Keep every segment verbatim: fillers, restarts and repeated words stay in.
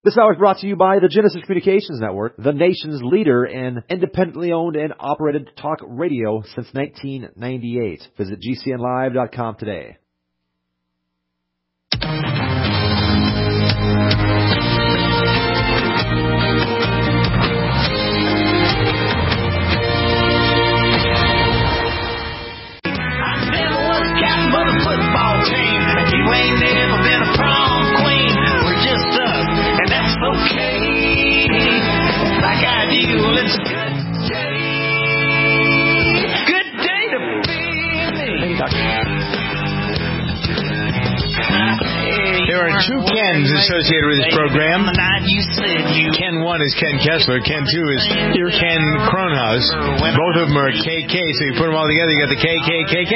This hour is brought to you by the Genesis Communications Network, the nation's leader in independently owned and operated talk radio since nineteen ninety-eight. Visit G C N live dot com today. You ain't never been a prom queen. We're just us, and that's okay. Like I do, well, it's a good day. Good day to be me. There are two Kens associated with this program. Ken one is Ken Kessler. Ken two is Ken Kronhaus. Both of them are K K, so you put them all together, you got the K K K K.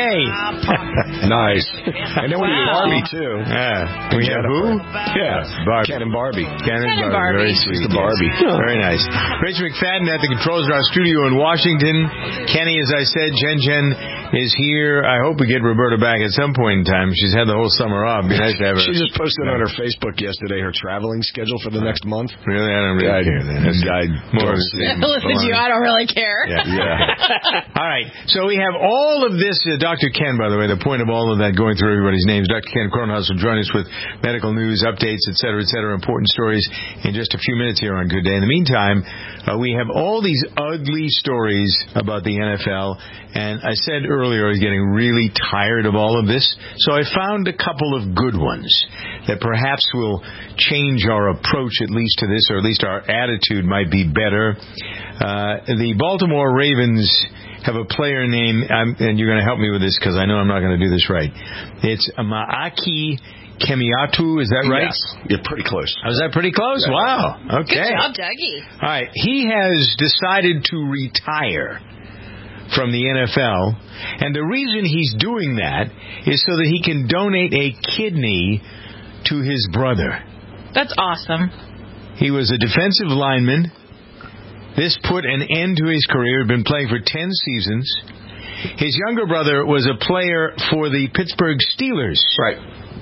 Nice. And then we have Barbie, too. Yeah. We have who? Yeah. Barbie. Ken and Barbie. Ken and Barbie. Barbie. Very sweet. The Barbie. Oh. Very nice. Rich McFadden at the controls of our studio in Washington. Kenny, as I said, Jen Jen is here. I hope we get Roberta back at some point in time. She's had the whole summer off. It'd be nice to have her. She just posted on her Facebook yesterday her traveling schedule for the next month. Really? I don't really yeah, care. Then. I, I more listen to you. I don't really care. Yeah. yeah. All right. So we have all of this. Uh, Doctor Ken, by the way, the point of all of that, going through everybody's names. Doctor Ken Kronhaus will join us with medical news, updates, et cetera, et cetera, important stories in just a few minutes here on Good Day. In the meantime, uh, we have all these ugly stories about the N F L. And I said earlier I was getting really tired of all of this. So I found a couple of good ones that perhaps will change our approach at least to this, or at least our attitude might be better. Uh, the Baltimore Ravens have a player named, um, and you're going to help me with this because I know I'm not going to do this right. It's Maaki Kemiatu, is that right? Yes. You're pretty close. Was that pretty close? Yeah. Wow. Okay. Good job, Dougie. All right. He has decided to retire from the N F L, and the reason he's doing that is so that he can donate a kidney to his brother. That's awesome. He was a defensive lineman. This put an end to his career. He'd been playing for ten seasons. His younger brother was a player for the Pittsburgh Steelers. Right.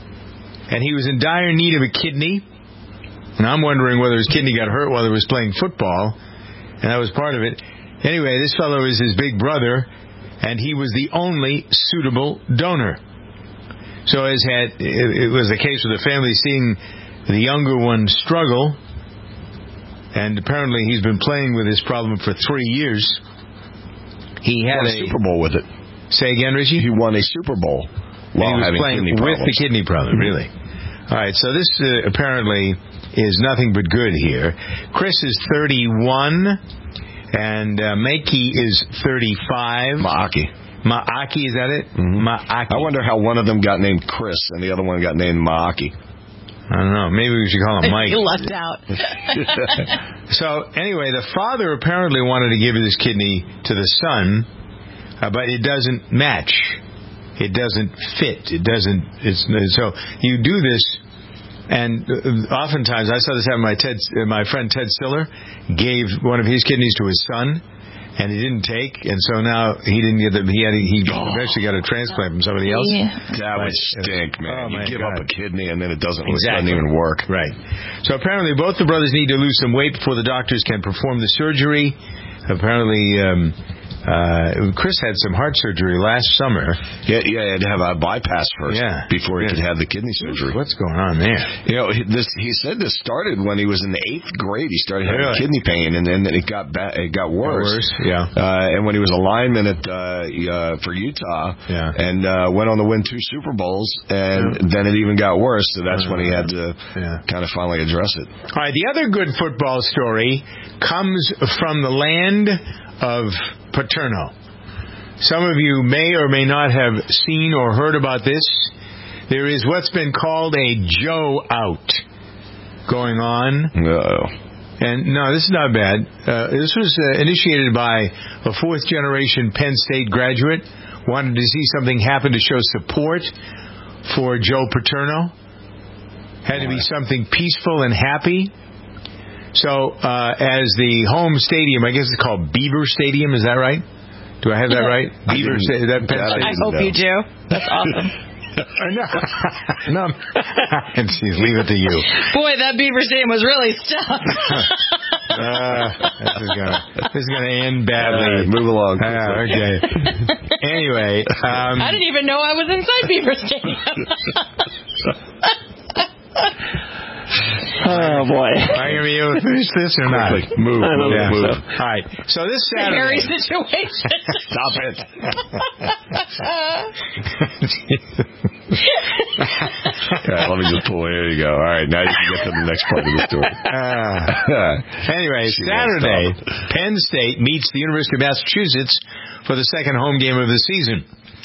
And he was in dire need of a kidney. And I'm wondering whether his kidney got hurt while he was playing football. And that was part of it. Anyway, this fellow is his big brother, and he was the only suitable donor. So as had, it was the case with the family seeing the younger one struggle, and apparently he's been playing with this problem for three years. He had a, a Super Bowl with it. Say again, Richie? He won a Super Bowl while he was having playing kidney with problems. the kidney problem, mm-hmm. Really. All right, so this uh, apparently is nothing but good here. Chris is thirty-one, and uh, Maiki is thirty-five. Maaki. Maaki, is that it? Mm-hmm. Maaki. I wonder how one of them got named Chris and the other one got named Maaki. I don't know. Maybe we should call him Mike. You left out. So, anyway, the father apparently wanted to give his kidney to the son, uh, but it doesn't match. It doesn't fit. It doesn't. It's so you do this, and oftentimes I saw this happen. My Ted, my friend Ted Stiller gave one of his kidneys to his son, and he didn't take, and so now he didn't get the. He had he eventually got a transplant from somebody else. Yeah. That would stink, man. Oh, you give God. up a kidney and then it doesn't, exactly. it doesn't even work. Right. So apparently both the brothers need to lose some weight before the doctors can perform the surgery. Apparently. Um, Uh, Chris had some heart surgery last summer. Yeah, yeah, he had to have a bypass first yeah. before he yeah. could have the kidney surgery. What's going on there? You know, this he said this started when he was in the eighth grade. He started having really? kidney pain, and then it got ba- it got worse. worse. Yeah. Uh, and when he was a lineman at uh, uh, for Utah, yeah. and uh, went on to win two Super Bowls, and yeah. then it even got worse. So that's uh, when he had to yeah. kind of finally address it. All right. The other good football story comes from the land of Paterno. Some of you may or may not have seen or heard about this. There is what's been called a Joe out going on. Uh-oh. And no, this is not bad. Uh, this was uh, initiated by a fourth-generation Penn State graduate. Wanted to see something happen to show support for Joe Paterno. Had to be something peaceful and happy. So uh, as the home stadium, I guess it's called Beaver Stadium, is that right? Do I have that right? Beaver Stadium. That Penn State. I hope you do. That's awesome. no. no. And she's leave it to you. Boy, that Beaver Stadium was really stuck. uh, this is gonna this is gonna end badly. Right, move along. Uh, okay. Anyway, um, I didn't even know I was inside Beaver Stadium. Oh, boy. Are you going to be able to finish this or not? Quickly. Move, move, yeah. move. All right. So this Saturday... Scary situation. Stop it. Okay, let me just pull. Here you go. All right, now you can get to the next part of the story. Uh, anyway, Saturday, Penn State meets the University of Massachusetts for the second home game of the season.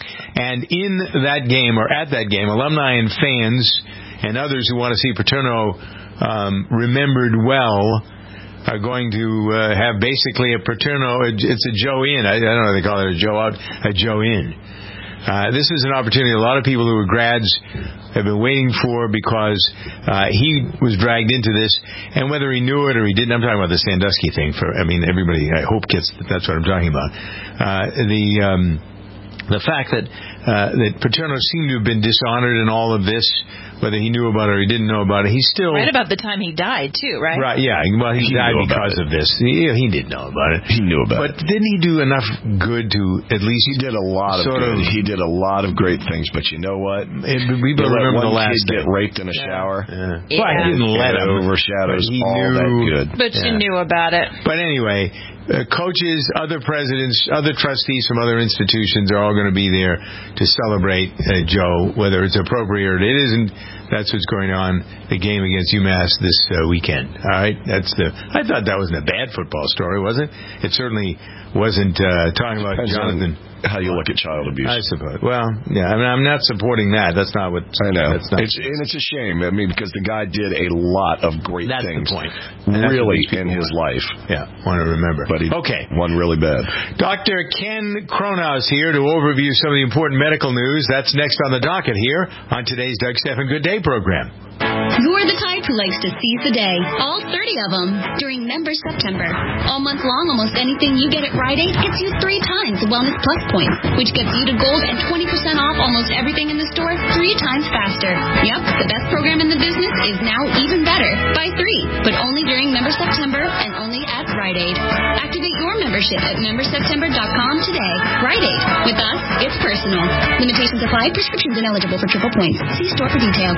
And in that game, or at that game, alumni and fans and others who want to see Paterno um, remembered well are going to uh, have basically a Paterno, it's a Joe in. I, I don't know if they call it a Joe out, a Joe in. Uh, this is an opportunity a lot of people who are grads have been waiting for because uh, he was dragged into this, and whether he knew it or he didn't, I'm talking about the Sandusky thing. For I mean, everybody, I hope gets that's what I'm talking about. Uh, the um, the fact that uh, that Paterno seemed to have been dishonored in all of this, whether he knew about it or he didn't know about it, he's still... Right about the time he died, too, right? Right, yeah. Well, he, he died because of this. He, he did know about it. He knew about but it. But didn't he do enough good to at least... He did a lot of sort good. Of, he did a lot of great things, but you know what? It, we you remember let one the last kid day. get raped in a yeah. shower. Yeah. Yeah. Well, he didn't let it him. overshadows he all knew, that good. But yeah. you knew about it. But anyway... Uh, coaches, other presidents, other trustees from other institutions are all going to be there to celebrate uh, Joe, whether it's appropriate or it isn't. That's what's going on. The game against UMass this uh, weekend. All right, that's the. I thought that wasn't a bad football story, was it? It certainly wasn't uh, talking about Depends Jonathan. How you look at child abuse? I suppose. Well, yeah. I mean, I'm not supporting that. That's not what I know. That's not, it's and it's a shame. I mean, because the guy did a lot of great that's things. The point. Really in his life. Yeah, want to remember. But he okay. won really bad. Doctor Ken Kronhaus here to overview some of the important medical news. That's next on the docket here on today's Doug Stephan Good Day program. You're the type who likes to seize the day, all thirty of them, during Member September. All month long, almost anything you get at Rite Aid gets you three times the Wellness Plus points, which gets you to gold and twenty percent off almost everything in the store three times faster. Yep, the best program in the business is now even better, by three, but only during Member September and only at Rite Aid. Activate your membership at member september dot com today. Rite Aid. With us, it's personal. Limitations apply. Prescriptions ineligible for triple points. See store for details.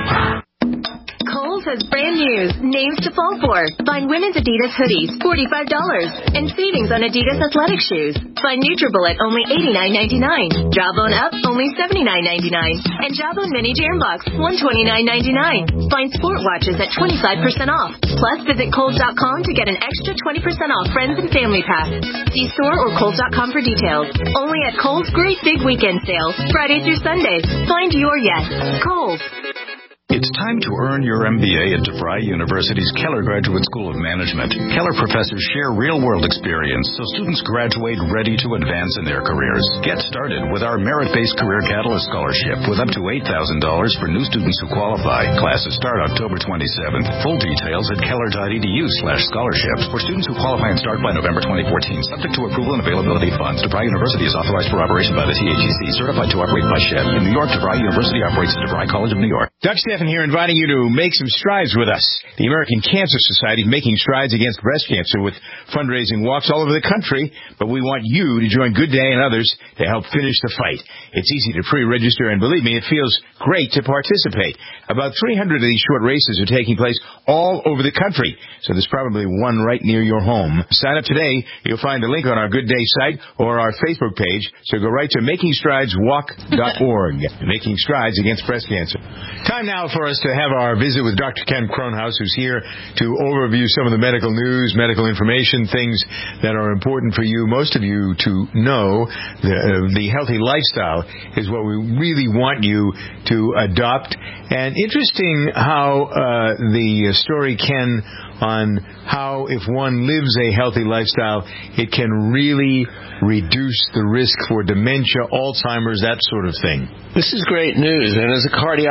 Kohl's has brand news, names to fall for. Find women's Adidas hoodies, forty-five dollars. And savings on Adidas athletic shoes. Find Nutribullet only eighty-nine ninety-nine. Jawbone Up, only seventy-nine ninety-nine. And Jawbone Mini Jam Box, one twenty-nine ninety-nine. Find sport watches at twenty-five percent off. Plus, visit Kohl's dot com to get an extra twenty percent off friends and family pass. See store or Kohl's dot com for details. Only at Kohl's Great Big Weekend Sale, Friday through Sunday. Find your yes. Kohl's. It's time to earn your M B A at DeVry University's Keller Graduate School of Management. Keller professors share real-world experience so students graduate ready to advance in their careers. Get started with our merit-based Career Catalyst Scholarship with up to eight thousand dollars for new students who qualify. Classes start October twenty-seventh. Full details at keller dot e d u slash scholarships for students who qualify and start by November twenty fourteen. Subject to approval and availability of funds. DeVry University is authorized for operation by the T A G C, certified to operate by S H E D. In New York, DeVry University operates the DeVry College of New York. Doug Stephan here, inviting you to make some strides with us. The American Cancer Society is making strides against breast cancer with fundraising walks all over the country, but we want you to join Good Day and others to help finish the fight. It's easy to pre-register, and believe me, it feels great to participate. About three hundred of these short races are taking place all over the country, so there's probably one right near your home. Sign up today. You'll find a link on our Good Day site or our Facebook page, so go right to making strides walk dot org. Making Strides Against Breast Cancer. Time now for us to have our visit with Doctor Ken Kronhaus, who's here to overview some of the medical news, medical information, things that are important for you, most of you to know. The, uh, the healthy lifestyle is what we really want you to adopt. And interesting how uh, the story, Ken, on how if one lives a healthy lifestyle, it can really reduce the risk for dementia, Alzheimer's, that sort of thing. This is great news. And as a cardiologist,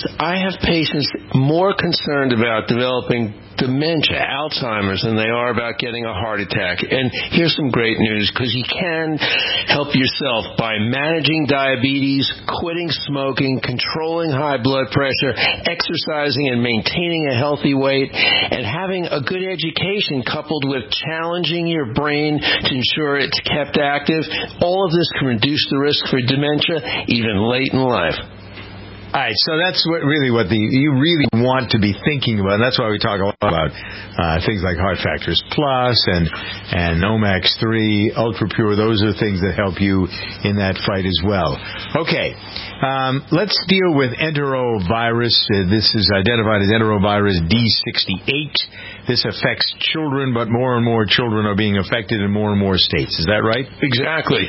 I have patients more concerned about developing dementia, Alzheimer's, than they are about getting a heart attack. And here's some great news, because you can help yourself by managing diabetes, quitting smoking, controlling high blood pressure, exercising and maintaining a healthy weight, and having a good education coupled with challenging your brain to ensure it's kept active. All of this can reduce the risk for dementia even late in life. All right, so that's what really what the you really want to be thinking about. And that's why we talk a lot about uh, things like Heart Factors Plus and and Omax three, Ultra Pure. Those are things that help you in that fight as well. Okay, um, let's deal with enterovirus. Uh, this is identified as enterovirus D sixty-eight. This affects children, but more and more children are being affected in more and more states. Is that right? Exactly.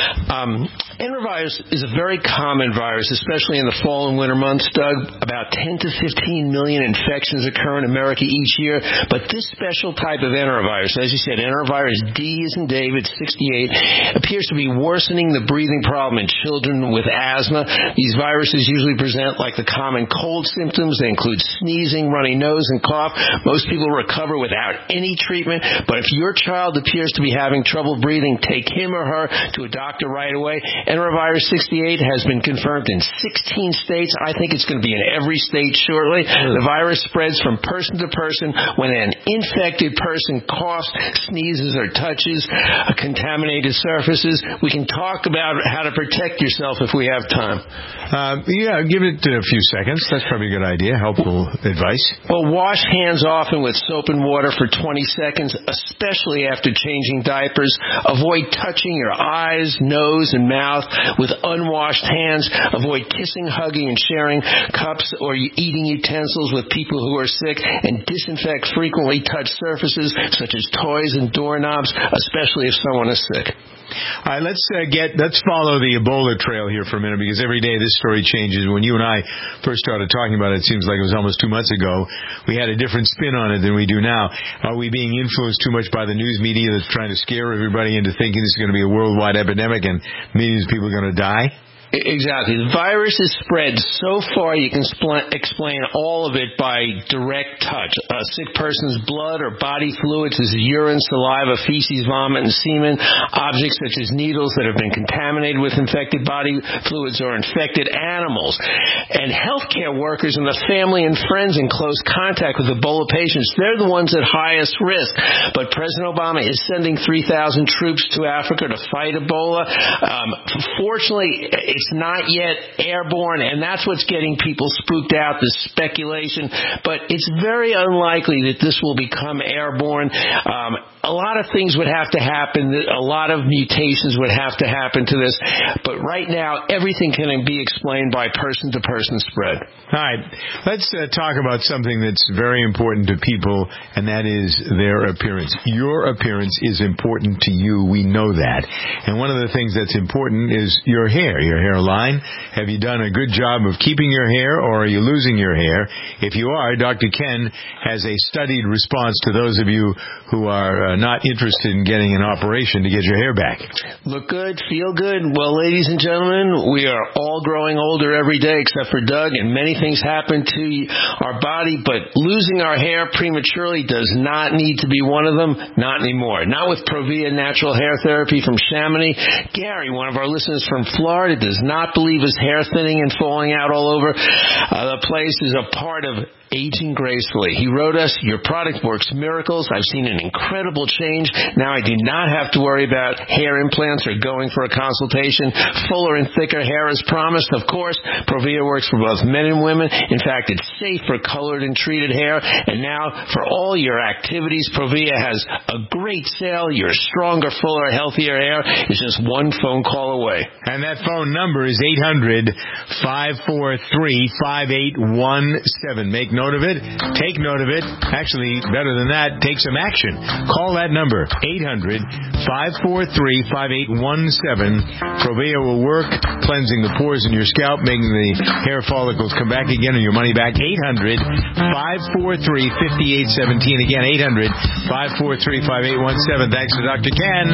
Um, enterovirus is a very common virus, especially in the fall and winter months, Doug. About ten to fifteen million infections occur in America each year. But this special type of enterovirus, as you said, enterovirus D as in David, sixty-eight, appears to be worsening the breathing problem in children with asthma. These viruses usually present like the common cold symptoms. They include sneezing, runny nose, and cough. Most people recover without any treatment. But if your child appears to be having trouble breathing, take him or her to a doctor right away. Enterovirus sixty-eight has been confirmed in sixteen states. I think it's going to be in every state shortly. The virus spreads from person to person when an infected person coughs, sneezes, or touches contaminated surfaces. We can talk about how to protect yourself if we have time. Uh, yeah, give it a few seconds. That's probably a good idea. Helpful advice. Well, wash hands often with soap and water for twenty seconds, especially after changing diapers. Avoid touching your eyes, nose, and mouth with unwashed hands. Avoid kissing, hugging, and sharing cups or eating utensils with people who are sick. And disinfect frequently touched surfaces such as toys and doorknobs, especially if someone is sick. All right, let's uh, get let's follow the Ebola trail here for a minute, because every day this story changes. When you and I first started talking about it, it seems like it was almost two months ago. We had a different spin on it than we do now. Are we being influenced too much by the news media that's trying to scare everybody into thinking this is going to be a worldwide epidemic and millions of people are going to die? Exactly. The virus is spread so far you can spl- explain all of it by direct touch. A sick person's blood or body fluids is urine, saliva, feces, vomit, and semen. Objects such as needles that have been contaminated with infected body fluids or infected animals. And healthcare workers and the family and friends in close contact with Ebola patients, they're the ones at highest risk. But President Obama is sending three thousand troops to Africa to fight Ebola. Um, fortunately, it's It's not yet airborne, and that's what's getting people spooked out, the speculation. But it's very unlikely that this will become airborne. Um, a lot of things would have to happen. A lot of mutations would have to happen to this. But right now, everything can be explained by person-to-person spread. All right. Let's uh, talk about something that's very important to people, and that is their appearance. Your appearance is important to you. We know that. And one of the things that's important is your hair, your hairline. Have you done a good job of keeping your hair, or are you losing your hair? If you are, Doctor Ken has a studied response to those of you who are uh, not interested in getting an operation to get your hair back. Look good, feel good. Well, ladies and gentlemen, we are all growing older every day except for Doug, and many things happen to our body, but losing our hair prematurely does not need to be one of them. Not anymore. Not with Provia Natural Hair Therapy from Chamonix. Gary, one of our listeners from Florida, does not believe his hair thinning and falling out all over uh, the place is a part of aging gracefully. He wrote us, your product works miracles. I've seen an incredible change. Now I do not have to worry about hair implants or going for a consultation. Fuller and thicker hair as promised. Of course, Provia works for both men and women. In fact, it's safe for colored and treated hair. And now, for all your activities, Provia has a great sale. Your stronger, fuller, healthier hair is just one phone call away. And that phone number is eight hundred, five four three, five eight one seven. Make note of it. Take note of it. Actually, better than that, take some action. Call that number, eight hundred, five four three, five eight one seven. Provia will work, cleansing the pores in your scalp, making the hair follicles come back again and your money back. eight hundred, five four three, five eight one seven. Again, eight hundred, five four three, five eight one seven. Thanks to Doctor Ken.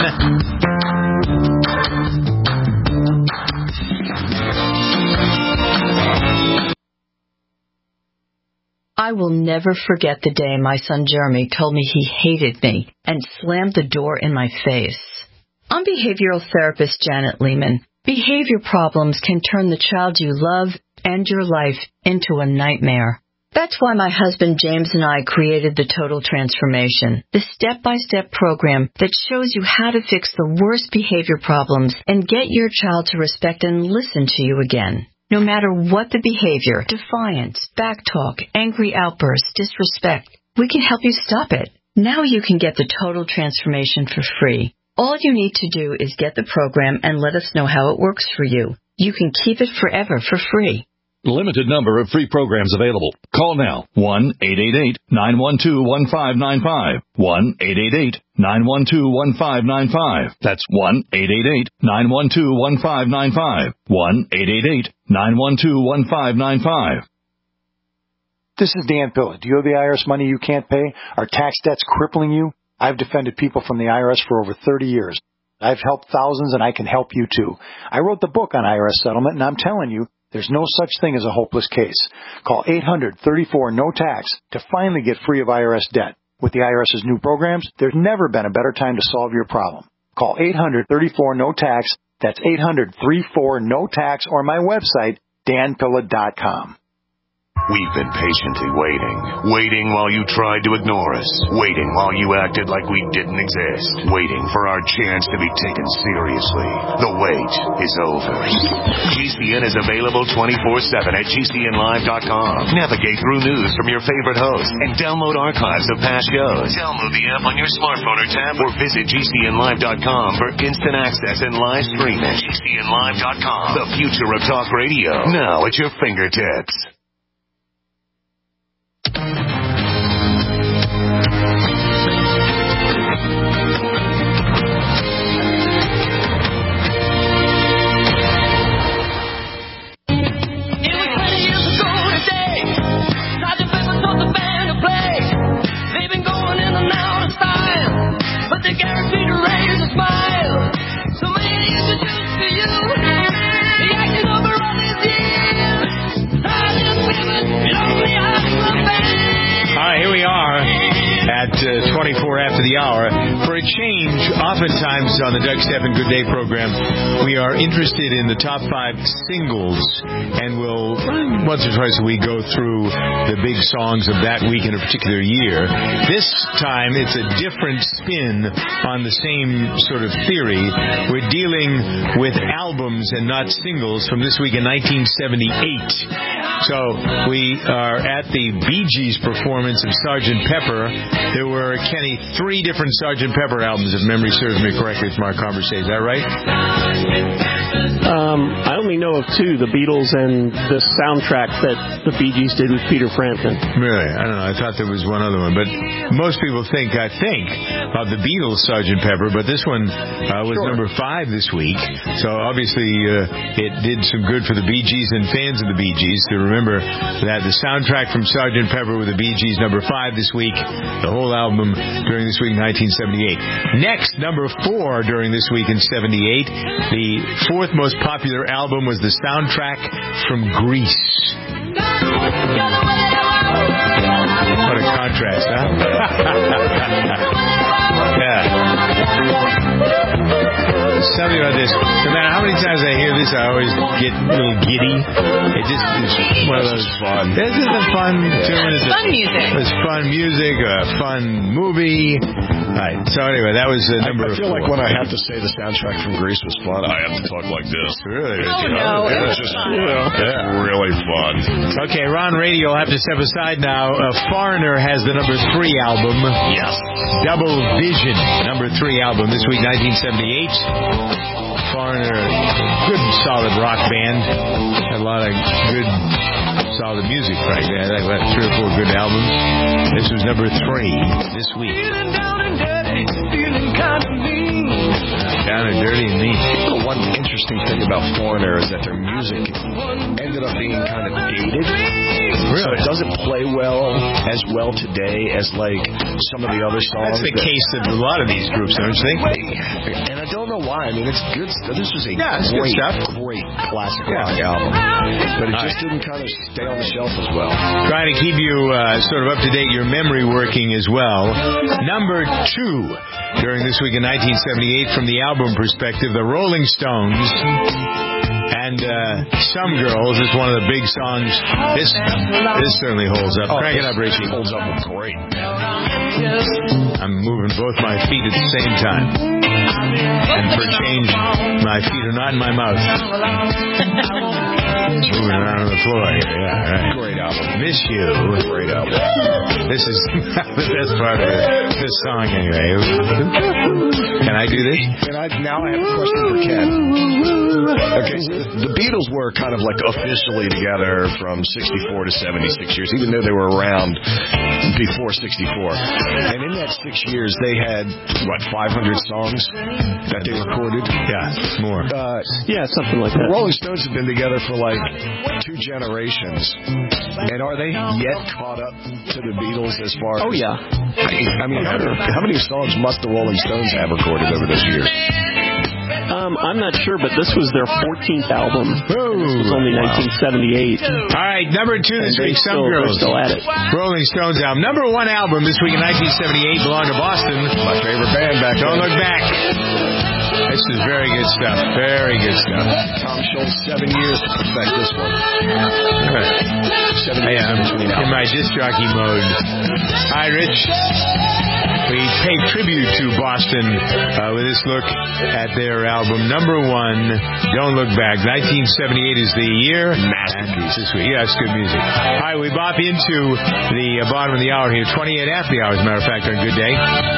I will never forget the day my son Jeremy told me he hated me and slammed the door in my face. I'm behavioral therapist Janet Lehman. Behavior problems can turn the child you love and your life into a nightmare. That's why my husband James and I created the Total Transformation, the step-by-step program that shows you how to fix the worst behavior problems and get your child to respect and listen to you again. No matter what the behavior, defiance, backtalk, angry outbursts, disrespect, we can help you stop it. Now you can get the Total Transformation for free. All you need to do is get the program and let us know how it works for you. You can keep it forever for free. Limited number of free programs available. Call now. one eight eight eight, nine one two, one five nine five. one eight eight eight, nine one two, one five nine five. That's one eight eight eight, nine one two, one five nine five. one eight eight eight, nine one two, one five nine five. This is Dan Pilla. Do you owe the I R S money you can't pay? Are tax debts crippling you? I've defended people from the I R S for over thirty years. I've helped thousands, and I can help you too. I wrote the book on I R S settlement, and I'm telling you, there's no such thing as a hopeless case. Call eight hundred, thirty-four, no tax to finally get free of I R S debt. With the IRS's new programs, there's never been a better time to solve your problem. Call eight hundred, thirty-four, no tax. That's eight hundred, thirty-four, no tax, or my website, dan pilla dot com. We've been patiently waiting. Waiting while you tried to ignore us. Waiting while you acted like we didn't exist. Waiting for our chance to be taken seriously. The wait is over. G C N is available twenty-four seven at G C N live dot com. Navigate through news from your favorite hosts and download archives of past shows. Download the app on your smartphone or tablet or visit G C N live dot com for instant access and live streaming. G C N live dot com. The future of talk radio. Now at your fingertips. At uh, twenty-four after the hour. For a change, oftentimes on the Doug Stephan Good Day program, we are interested in the top five singles, and we'll once or twice a week go through the big songs of that week in a particular year. This time, it's a different spin on the same sort of theory. We're dealing with albums and not singles from this week in nineteen seventy-eight. So we are at the Bee Gees performance of Sergeant Pepper. There were, Kenny, three different Sergeant Pepper albums, if memory serves me correctly from our conversation. Is that right? Um, I only know of two, the Beatles and the soundtrack that the Bee Gees did with Peter Frampton. Really? I don't know. I thought there was one other one. But most people think, I think, of the Beatles' Sergeant Pepper, but this one uh, was sure. number five this week. So obviously uh, it did some good for the Bee Gees and fans of the Bee Gees to remember that the soundtrack from Sergeant Pepper with the Bee Gees, number five this week, the whole album during this week in nineteen seventy-eight. Next, number four during this week in seventy-eight, the fourth most popular album was the soundtrack from Grease. What a contrast, huh? Yeah. Something about this. No matter how many times I hear this, I always get a little giddy. It just is one of those fun. This is a fun tune. It's fun music. It's fun music, a fun movie. All right. So anyway, that was uh, number I, I feel four. like when I have to say the soundtrack from Grease was fun, I have to talk like this. Really? Oh, no. It was just you know, yeah. really fun. Okay, Ron Radio will have to step aside now. Uh, Foreigner has the number three album. Yes. Double Vision, number three album this week, nineteen seventy-eight. Foreigner, good solid rock band. Had a lot of good solid music right there. They had three or four good albums. This was number three this week. Down and dirty and mean. Oh, one interesting thing about Foreigner is that their music ended up being kind of dated. Really? So it doesn't play well as well today as like some of the other songs. That's the that, case of a lot of these groups, don't you think? And I don't know why. I mean, it's good stuff. This was a yeah, great, stuff. great classic rock yeah. album. But it just right. didn't kind of stay on the shelf as well. Trying to keep you uh, sort of up to date, your memory working as well. Number two during this week in nineteen seventy-eight, from the album perspective, the Rolling Stones. And uh, Some Girls is one of the big songs. This this certainly holds up. Oh, Crank it up, Richie. Holds up great. I'm moving both my feet at the same time. And for change, my feet are not in my mouth. Moving around on the floor here. Yeah, right. Great album. Miss You. Great album. This is the best part of it. This song, anyway. Can I do this? And I, now I have a question for Ken. Okay, so the Beatles were kind of like officially together from sixty-four to seventy-six years, even though they were around before sixty-four. And in that six years, they had, what, five hundred songs that they recorded? Yeah, more. Uh, yeah, something like that. The Rolling Stones have been together for like two generations. And are they yet caught up to the Beatles as far as... Oh, yeah. I, I mean, how, how many songs must the Rolling Stones have recorded over those years? Um, I'm not sure, but this was their fourteenth album. Oh, this was only wow. nineteen seventy-eight. All right, number two this week, Some still, Girls. Still at it. Rolling Stones album. Number one album this week in nineteen seventy-eight belonged to Boston. My favorite band back Don't then. Look Back. This is very good stuff. Very good stuff. Tom Schultz, seven years to perfect this one. Seven years I am in my disc jockey mode. Hi, Rich. We pay tribute to Boston uh, with this look at their album. Number one, Don't Look Back. nineteen seventy-eight is the year. Masterpiece. This week. Yeah, it's good music. All right, we bop into the uh, bottom of the hour here. twenty-eight after the hour, as a matter of fact, on a good day.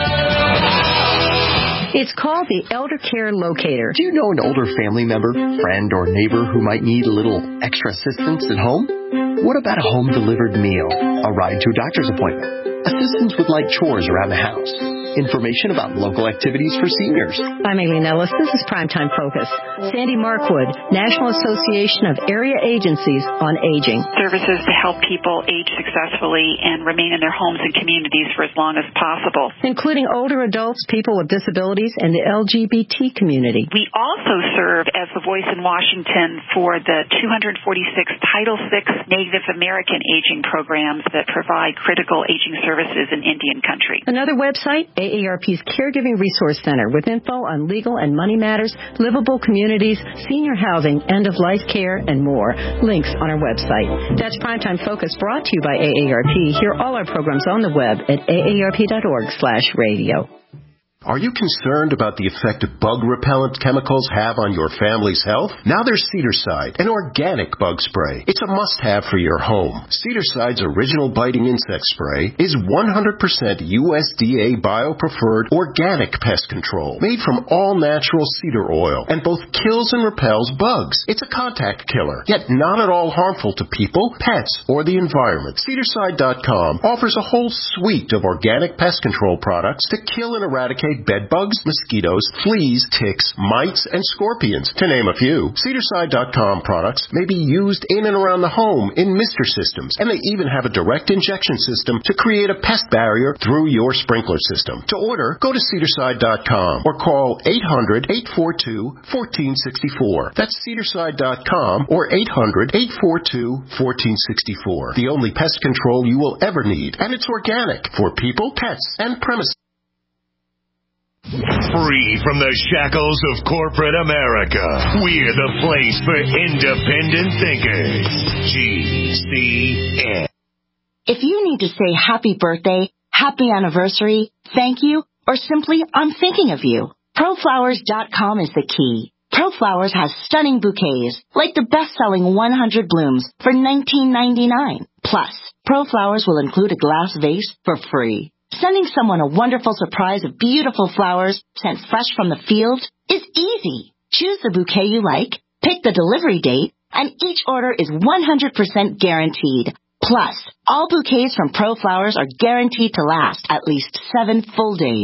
It's called the Elder Care Locator. Do you know an older family member, friend, or neighbor who might need a little extra assistance at home? What about a home-delivered meal, a ride to a doctor's appointment, assistance with light chores around the house, information about local activities for seniors? I'm Aileen Ellis. This is Primetime Focus. Sandy Markwood, National Association of Area Agencies on Aging. Services to help people age successfully and remain in their homes and communities for as long as possible. Including older adults, people with disabilities, and the L G B T community. We also serve as the voice in Washington for the two hundred forty-six Title six Native American aging programs that provide critical aging services in Indian country. Another website, A A R P's Caregiving Resource Center, with info on legal and money matters, livable communities, senior housing, end-of-life care, and more. Links on our website. That's Primetime Focus, brought to you by A A R P. Hear all our programs on the web at A A R P dot org slash radio. Are you concerned about the effect bug repellent chemicals have on your family's health? Now there's Cedarside, an organic bug spray. It's a must-have for your home. Cedarside's original biting insect spray is one hundred percent U S D A bio-preferred organic pest control, made from all-natural cedar oil, and both kills and repels bugs. It's a contact killer, yet not at all harmful to people, pets, or the environment. Cedarside dot com offers a whole suite of organic pest control products to kill and eradicate bed bugs, mosquitoes, fleas, ticks, mites, and scorpions, to name a few. Cedarside dot com products may be used in and around the home in mister systems, and they even have a direct injection system to create a pest barrier through your sprinkler system. To order, go to Cedarside dot com or call eight hundred, eight four two, one four six four. That's Cedarside dot com or eight hundred, eight four two, one four six four. The only pest control you will ever need, and it's organic for people, pets, and premises. Free from the shackles of corporate America, we're the place for independent thinkers. G C N. If you need to say happy birthday, happy anniversary, thank you, or simply I'm thinking of you, Pro Flowers dot com is the key. ProFlowers has stunning bouquets, like the best-selling one hundred blooms for nineteen ninety-nine. Plus, ProFlowers will include a glass vase for free. Sending someone a wonderful surprise of beautiful flowers sent fresh from the field is easy. Choose the bouquet you like, pick the delivery date, and each order is one hundred percent guaranteed. Plus, all bouquets from ProFlowers are guaranteed to last at least seven full days.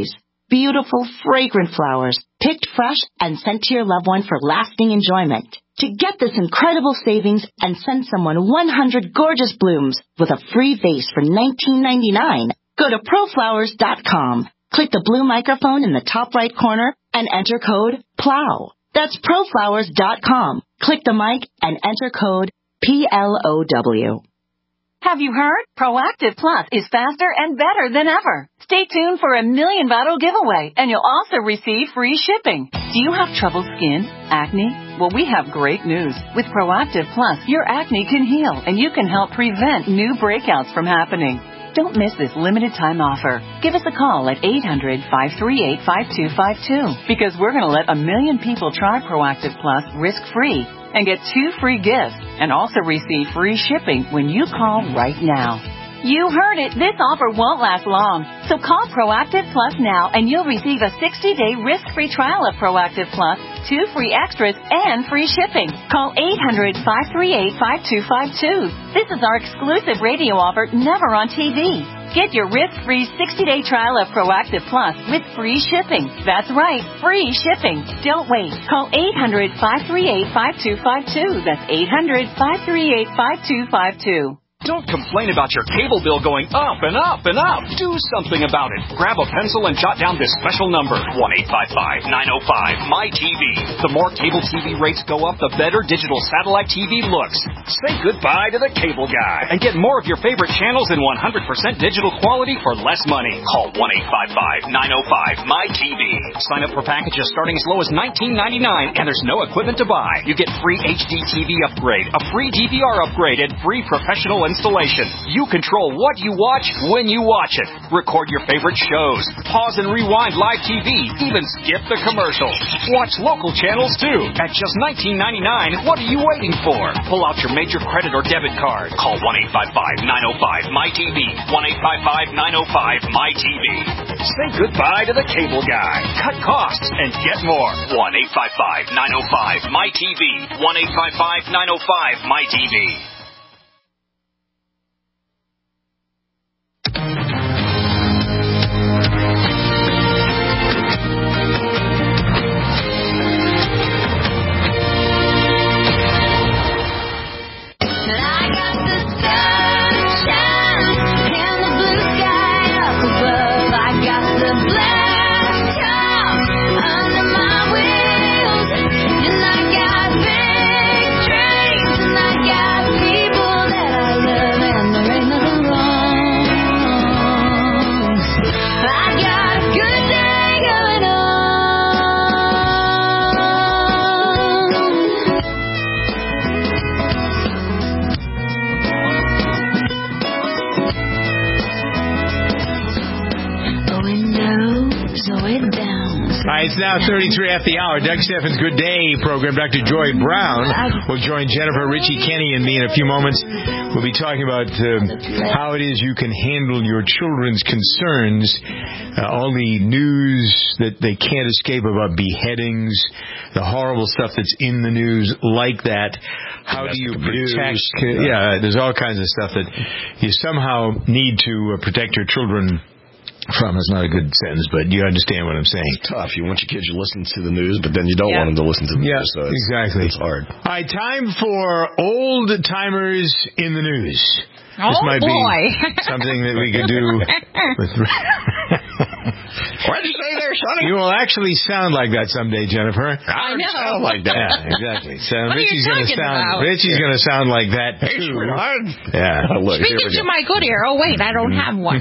Beautiful, fragrant flowers, picked fresh and sent to your loved one for lasting enjoyment. To get this incredible savings and send someone one hundred gorgeous blooms with a free vase for nineteen ninety-nine, go to proflowers dot com. Click the blue microphone in the top right corner and enter code PLOW. That's proflowers dot com. Click the mic and enter code P L O W. Have you heard? Proactive Plus is faster and better than ever. Stay tuned for a million bottle giveaway, and you'll also receive free shipping. Do you have troubled skin? Acne? Well, we have great news. With Proactive Plus, your acne can heal, and you can help prevent new breakouts from happening. Don't miss this limited time offer. Give us a call at eight hundred, five three eight, five two five two because we're going to let a million people try Proactive Plus risk-free and get two free gifts and also receive free shipping when you call right now. You heard it. This offer won't last long. So call Proactive Plus now and you'll receive a sixty-day risk-free trial of Proactive Plus, two free extras, and free shipping. Call eight hundred, five three eight, five two five two. This is our exclusive radio offer, never on T V. Get your risk-free sixty-day trial of Proactive Plus with free shipping. That's right, free shipping. Don't wait. Call eight hundred, five three eight, five two five two. That's eight hundred, five three eight, five two five two. Don't complain about your cable bill going up and up and up. Do something about it. Grab a pencil and jot down this special number, one eight five five, nine oh five, M Y T V. The more cable T V rates go up, the better digital satellite T V looks. Say goodbye to the cable guy and get more of your favorite channels in one hundred percent digital quality for less money. Call one eight five five, nine oh five, M Y T V. Sign up for packages starting as low as nineteen ninety-nine, and there's no equipment to buy. You get free H D T V upgrade, a free D V R upgrade, and free professional installation. You control what you watch when you watch it. Record your favorite shows. Pause and rewind live T V. Even skip the commercials. Watch local channels too. At just nineteen ninety-nine, what are you waiting for? Pull out your major credit or debit card. Call one eight five five, nine oh five, M Y T V. one eight five five, nine oh five, M Y T V. Say goodbye to the cable guy. Cut costs and get more. one eight five five, nine oh five, M Y T V. one eight five five, nine oh five, M Y T V. It's now thirty-three at the hour. Doug Steffens' Good Day program. Doctor Joy Brown will join Jennifer, Richie, Kenny, and me in a few moments. We'll be talking about uh, how it is you can handle your children's concerns, uh, all the news that they can't escape about beheadings, the horrible stuff that's in the news like that. How do you protect? Uh, yeah, there's all kinds of stuff that you somehow need to uh, protect your children from. Is not a good sentence, but you understand what I'm saying. It's tough. You want your kids to listen to the news, but then you don't yeah. want them to listen to the yeah, news. So it's, exactly. It's hard. All right, time for old timers in the news. Oh, this might boy. be something that we could do with... What did you say there, Sonny? You will actually sound like that someday, Jennifer. I know. Sound like that. Yeah, exactly. So what Richie's going to sound. about? Richie's going to sound like that hey, too. Sweetheart. Yeah. Look, Speaking to my good ear. Oh wait, I don't have one.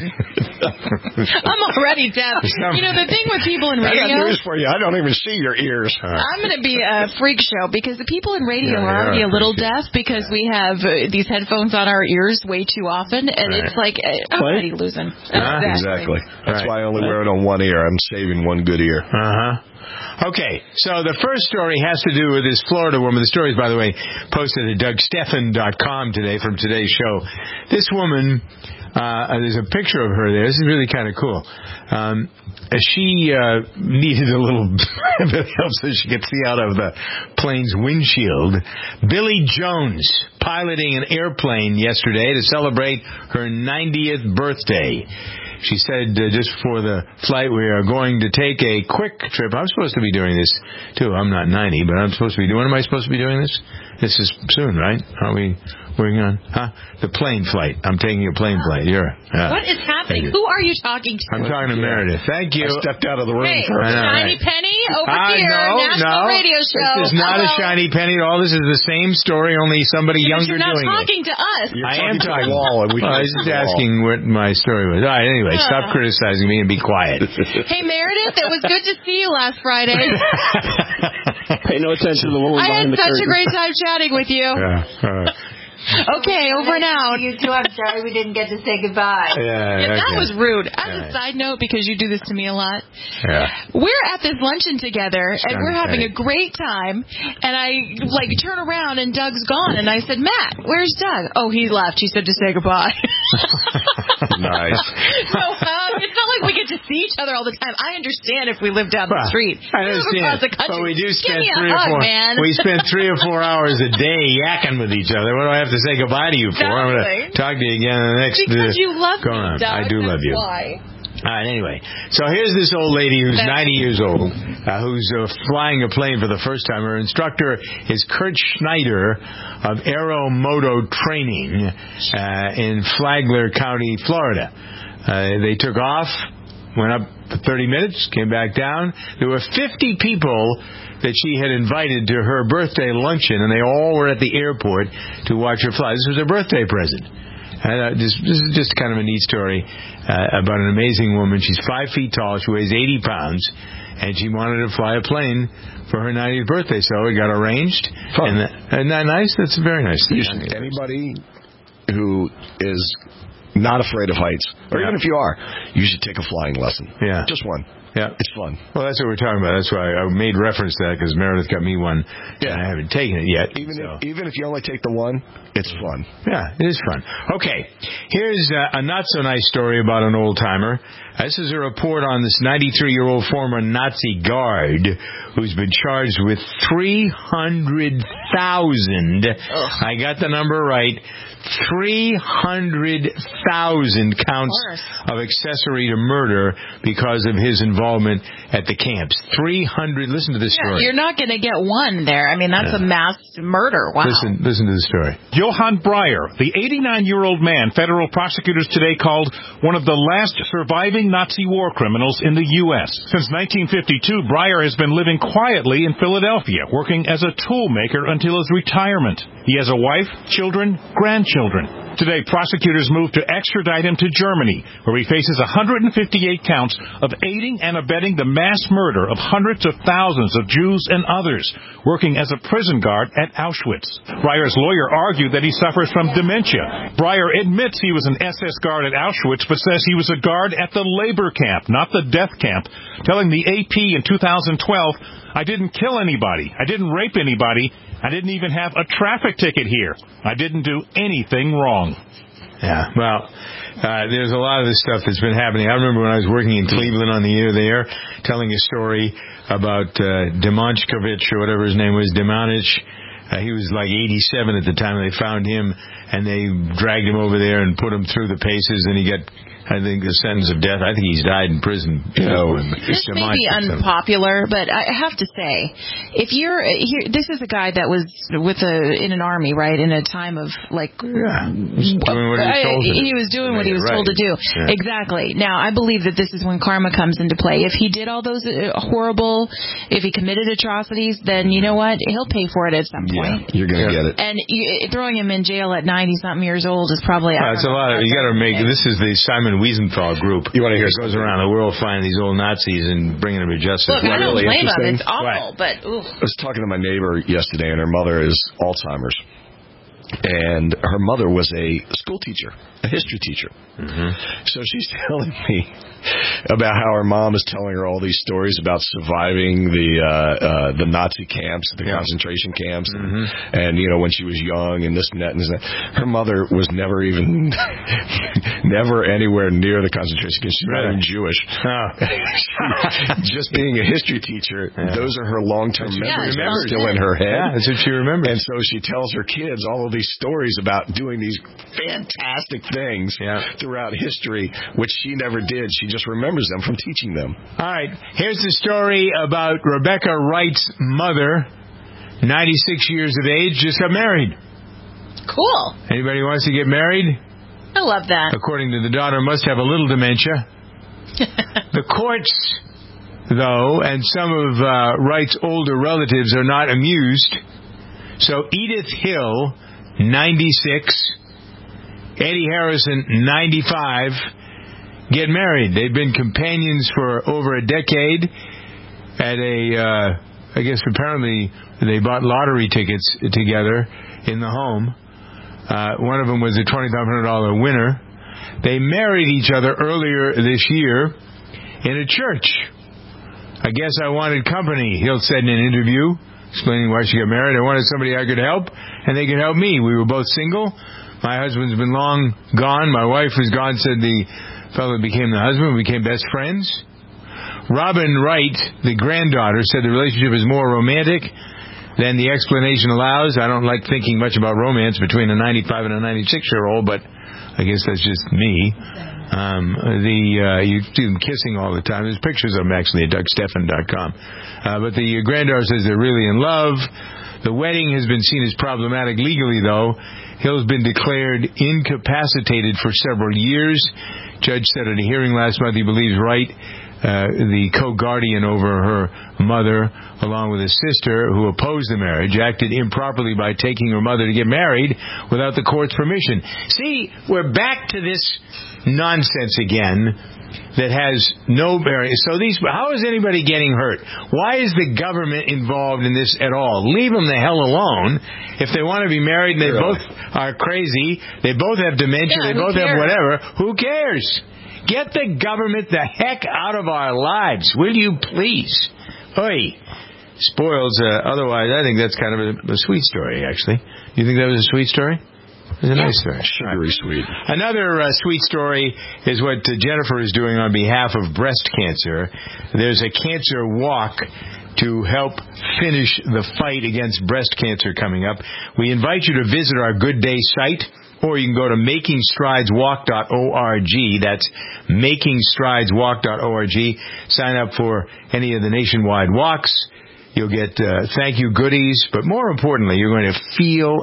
I'm already deaf. You know the thing with people in radio. I got news for you. I don't even see your ears. Huh? I'm going to be a freak show because the people in radio yeah, are already a little deaf because we have uh, these headphones on our ears way too often, and right. it's like uh, I'm already losing. Uh, exactly. That's right. why I only wear it on one ear. I'm saving one good ear. Uh huh. Okay, so the first story has to do with this Florida woman. The story is, by the way, posted at Doug Steffen dot com today from today's show. This woman, uh, there's a picture of her there. This is really kind of cool. Um, she uh, needed a little bit of help so she could see out of the plane's windshield. Billy Jones piloting an airplane yesterday to celebrate her ninetieth birthday. She said uh, just before the flight, we are going to take a quick trip. I'm supposed to be doing this, too. I'm not ninety, but I'm supposed to be doing... When am I supposed to be doing this? This is soon, right? Are we working on... Huh? The plane flight. I'm taking a plane flight. You're... Uh, what is happening? Who are you talking to? I'm talking to Meredith. Thank you. I stepped out of the room hey, for a minute. Shiny Penny over uh, here, no, National no. Radio Show. This is not Hello. a shiny penny at all. This is the same story, only somebody Yeah, younger you're not doing talking it. to us. You're I am talking to the wall, and we well, I was just asking what my story was. All right, anyway, Uh. stop criticizing me and be quiet. Hey, Meredith, it was good to see you last Friday. Pay no attention to the woman I had behind the such curtain. a great time chatting with you. Yeah, uh, Okay, over and out. You too. I'm sorry we didn't get to say goodbye. Yeah, That okay. was rude. As Yeah. a side note, because you do this to me a lot, Yeah. we're at this luncheon together, and Shiny we're having penny. a great time, and I, like, turn around, and Doug's gone, and I said, Matt, where's Doug? Oh, he left. He said to say goodbye. Nice. So, um, it's not like we get to see each other all the time. I understand if we live down the Well, street. I We live understand, across the country. but we do Give spend me a three or hug, four. man. We spend three or four hours a day yakking with each other. What do I have to say goodbye to you for? I'm going Exactly. to talk to you again in the next. Because uh, you love go me, on. Doug. I do That's love you. why. All right, anyway. So here's this old lady who's That's- ninety years old, uh, who's uh, flying a plane for the first time. Her instructor is Kurt Schneider of Aeromoto Training uh, in Flagler County, Florida. Uh, they took off, went up for thirty minutes, came back down. There were fifty people that she had invited to her birthday luncheon, and they all were at the airport to watch her fly. This was her birthday present. And, uh, this, this is just kind of a neat story uh, about an amazing woman. She's five feet tall. She weighs eighty pounds. And she wanted to fly a plane for her ninetieth birthday. So it got arranged. Fun. And that, isn't that nice? That's a very nice thing. You should, anybody who is not afraid of heights, or Yeah. even if you are, you should take a flying lesson. Yeah. Just one. Yeah. It's fun. Well, that's what we're talking about. That's why I made reference to that, because Meredith got me one. Yeah. And I haven't taken it yet. Even so. if, even if you only take the one, it's fun. Yeah, it is fun. Okay, here's uh, a not-so-nice story about an old-timer. This is a report on this ninety-three-year-old former Nazi guard who's been charged with three hundred thousand. I got the number right. three hundred thousand counts of accessory to murder because of his involvement at the camps. three hundred. Listen to this Yeah, story. you're not going to get one there. I mean, that's Yeah. a mass murder. Wow. Listen, listen to the story. Johann Breyer, the eighty-nine-year-old man federal prosecutors today called one of the last surviving Nazi war criminals in the U S Since nineteen fifty-two, Breyer has been living quietly in Philadelphia, working as a tool maker until his retirement. He has a wife, children, grandchildren. Today, prosecutors moved to extradite him to Germany, where he faces one hundred fifty-eight counts of aiding and abetting the mass murder of hundreds of thousands of Jews and others, working as a prison guard at Auschwitz. Breyer's lawyer argued that he suffers from dementia. Breyer admits he was an S S guard at Auschwitz, but says he was a guard at the labor camp, not the death camp, telling the A P in two thousand twelve, "I didn't kill anybody. I didn't rape anybody. I didn't even have a traffic ticket here. I didn't do anything wrong." Yeah, well, uh, there's a lot of this stuff that's been happening. I remember when I was working in Cleveland on the air there, telling a story about uh, Demonchkovich, or whatever his name was, Demonich. Uh, he was like eighty-seven at the time. They found him, and they dragged him over there and put him through the paces, and he got, I think, the sentence of death. I think he's died in prison. You know, This may be unpopular, but I have to say, if you're here, this is a guy that was with a in an army, right? In a time of like, yeah, he was doing what he was told to do. He was doing what he was Right. told to do. Yeah. Exactly. Now, I believe that this is when karma comes into play. If he did all those uh, horrible, if he committed atrocities, then you know what? He'll pay for it at some point. You're going to get it. And you, throwing him in jail at ninety something years old is probably. Well, it's a lot of, you got to make, this is the Simon Wiesenthal group. You want to hear It goes around the world finding these old Nazis and bringing them to justice. Look, I don't really blame him. interesting? It's awful, Right. but ooh. I was talking to my neighbor yesterday, and her mother is Alzheimer's. And her mother was a school teacher, a history teacher. Mm-hmm. So she's telling me about how her mom is telling her all these stories about surviving the uh, uh, the Nazi camps, the Yeah. concentration camps, and, Mhm. and you know when she was young and this and that and this and that. Her mother was never even, never anywhere near the concentration camps. She's not Really? even Jewish. Oh. Just being a history teacher, Yeah. those are her long-term She memories that are remembers still in her head. Yeah, that's what she remembers. And so she tells her kids all of these these stories about doing these fantastic things yeah. throughout history, which she never did. She just remembers them from teaching them. All right. Here's the story about Rebecca Wright's mother, ninety-six years of age, just got married. Cool. Anybody wants to get married? I love that. According to the daughter, must have a little dementia. The courts, though, and some of uh, Wright's older relatives are not amused. So Edith Hill, ninety-six, Eddie Harrison, ninety-five, get married. They've been companions for over a decade at a, uh, I guess apparently they bought lottery tickets together in the home. Uh, one of them was a twenty-five hundred dollars winner. They married each other earlier this year in a church. I guess I wanted company, Hill said in an interview, explaining why she got married. I wanted somebody I could help, and they could help me. We were both single. My husband's been long gone. My wife was gone, said the fellow became the husband. We became best friends. Robin Wright, the granddaughter, said the relationship is more romantic than the explanation allows. I don't like thinking much about romance between a ninety-five and a ninety-six-year-old, but I guess that's just me. Um, the uh, you see them kissing all the time. There's pictures of them actually at Doug Stephan dot com. Uh, but the granddaughter says they're really in love. The wedding has been seen as problematic legally, though. Hill's been declared incapacitated for several years. Judge said at a hearing last month he believes Wright, Uh, the co-guardian over her mother, along with his sister, who opposed the marriage, acted improperly by taking her mother to get married without the court's permission. See, we're back to this nonsense again that has no bearing. So these, how is anybody getting hurt? Why is the government involved in this at all? Leave them the hell alone. If they want to be married and they really? both are crazy, they both have dementia, yeah, they both cares? have whatever, who cares? Get the government the heck out of our lives, will you please? Oy. Spoils, uh, otherwise, I think that's kind of a, a sweet story, actually. You think that was a sweet story? It was a yeah. nice story. Sugary sweet. Another uh, sweet story is what uh, Jennifer is doing on behalf of breast cancer. There's a cancer walk to help finish the fight against breast cancer coming up. We invite you to visit our Good Day site, or you can go to making strides walk dot org. That's making strides walk dot org. Sign up for any of the nationwide walks. You'll get uh, thank you goodies, but more importantly, you're going to feel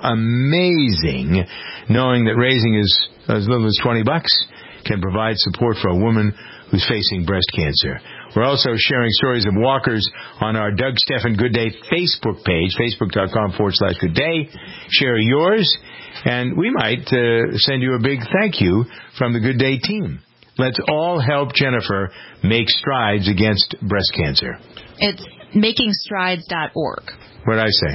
amazing knowing that raising as, as little as twenty bucks can provide support for a woman who's facing breast cancer. We're also sharing stories of walkers on our Doug Stephan Good Day Facebook page, facebook.com forward slash good day. Share yours, and we might uh, send you a big thank you from the Good Day team. Let's all help Jennifer make strides against breast cancer. It's making strides dot org. What did I say?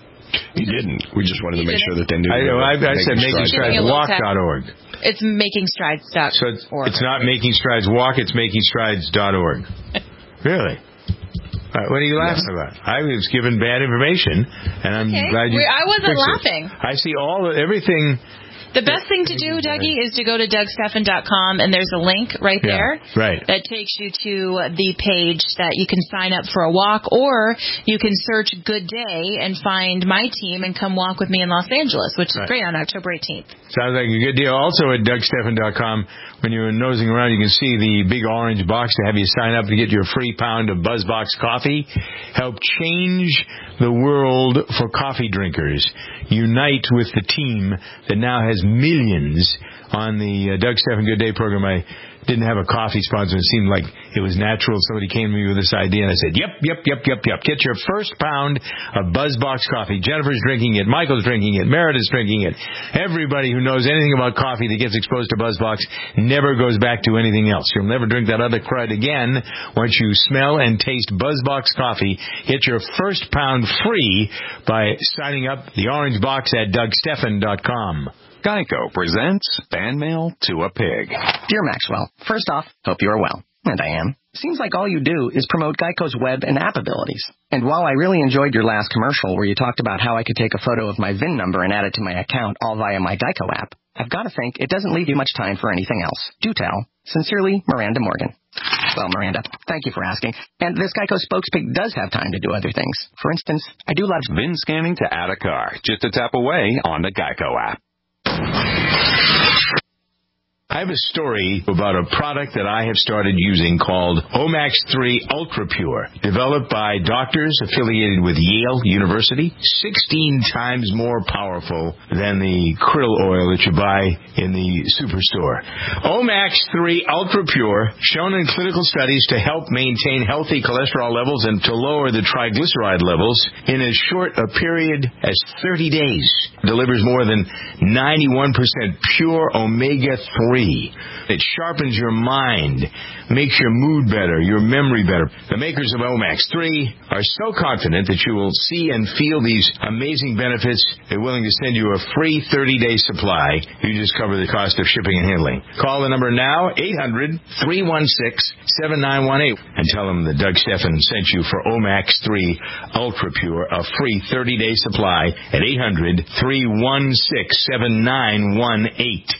You didn't. We just wanted to make sure that they knew. I, know, I, I said making strides walk dot org. It's making strides dot org. So it's, it's not Making Strides Walk, it's making strides dot org. Really? Uh, what are you laughing yes. about? I was given bad information, and I'm okay. glad you. I wasn't laughing. It. I see all everything. The best thing to do, Dougie, is to go to Doug Stephan dot com, and there's a link right yeah, there right. that takes you to the page that you can sign up for a walk, or you can search Good Day and find my team and come walk with me in Los Angeles, which is right. great, on October eighteenth. Sounds like a good deal. Also at Doug Stephan dot com, when you're nosing around, you can see the big orange box to have you sign up to get your free pound of BuzzBox coffee. Help change the world for coffee drinkers. Unite with the team that now has millions on the uh, Doug Stephan Good Day program. I didn't have a coffee sponsor. It seemed like it was natural. Somebody came to me with this idea, and I said, yep, yep, yep, yep, yep. Get your first pound of BuzzBox coffee. Jennifer's drinking it. Michael's drinking it. Meredith's drinking it. Everybody who knows anything about coffee that gets exposed to BuzzBox never goes back to anything else. You'll never drink that other crud again once you smell and taste BuzzBox coffee. Get your first pound free by signing up the orange box at Doug Stephan dot com. Geico presents Fan Mail to a Pig. Dear Maxwell, first off, hope you are well. And I am. Seems like all you do is promote Geico's web and app abilities. And while I really enjoyed your last commercial where you talked about how I could take a photo of my V I N number and add it to my account all via my Geico app, I've got to think it doesn't leave you much time for anything else. Do tell. Sincerely, Miranda Morgan. Well, Miranda, thank you for asking. And this Geico spokespig does have time to do other things. For instance, I do love V I N scanning to add a car. Just a tap away on the Geico app. I have a story about a product that I have started using called Omax three Ultra Pure, developed by doctors affiliated with Yale University, sixteen times more powerful than the krill oil that you buy in the superstore. Omax three Ultra Pure, shown in clinical studies to help maintain healthy cholesterol levels and to lower the triglyceride levels in as short a period as thirty days. Delivers more than ninety-one percent pure omega three. It sharpens your mind, makes your mood better, your memory better. The makers of Omax three are so confident that you will see and feel these amazing benefits, they're willing to send you a free thirty-day supply. You just cover the cost of shipping and handling. Call the number now, eight hundred, three one six, seven nine one eight, and tell them that Doug Steffen sent you for Omax three Ultra Pure, a free thirty-day supply at eight hundred, three one six, seven nine one eight.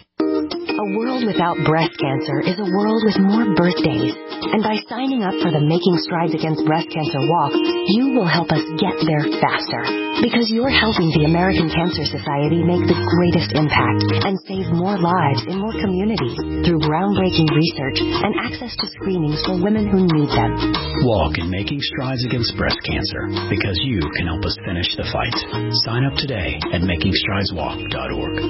A world without breast cancer is a world with more birthdays. And by signing up for the Making Strides Against Breast Cancer Walk, you will help us get there faster. Because you're helping the American Cancer Society make the greatest impact and save more lives in more communities through groundbreaking research and access to screenings for women who need them. Walk in Making Strides Against Breast Cancer, because you can help us finish the fight. Sign up today at making strides walk dot org.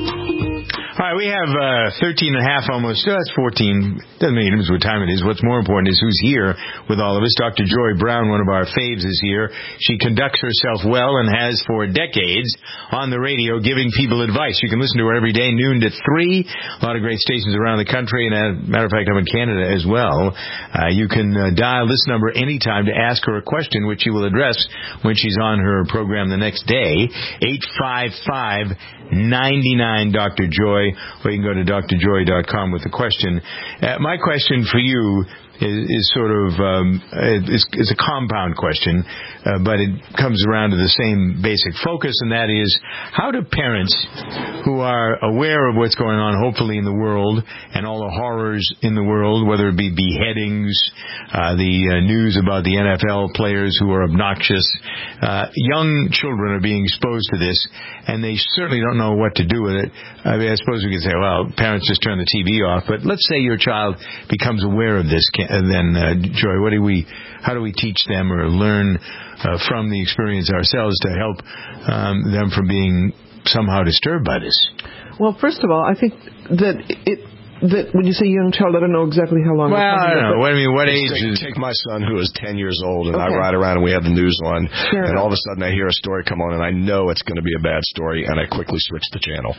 All right, we have uh, thirteen and a half almost. Uh, that's fourteen. Doesn't make a difference what time it is. What's more important is who's here with all of us. Doctor Joy Brown, one of our faves, is here. She conducts herself well and has for decades on the radio giving people advice. You can listen to her every day, noon to three. A lot of great stations around the country, and as a matter of fact, I'm in Canada as well. Uh, you can uh, dial this number anytime to ask her a question, which she will address when she's on her program the next day. eight five five, nine nine Doctor Joy, or you can go to d r joy dot com with a question. Uh, my question for you is, is sort of um, is, is a compound question, uh, but it comes around to the same basic focus, and that is, how do parents who are aware of what's going on, hopefully, in the world, and all the horrors in the world, whether it be beheadings, uh, the uh, news about the N F L players who are obnoxious, uh, young children are being exposed to this, and they certainly don't know what to do with it. I mean, I suppose we could say, well, parents just turn the T V off, but let's say your child becomes aware of this. And then, uh, Joy, what do we, how do we teach them or learn uh, from the experience ourselves to help um, them from being somehow disturbed by this? Well, first of all, I think that it that when you say young child, I don't know exactly how long. Well, I don't know. What, I mean, what age take, is? Take my son who is ten years old, and Okay. I ride around and we have the news on, Fair and enough. all of a sudden I hear a story come on, and I know it's going to be a bad story, and I quickly switch the channel.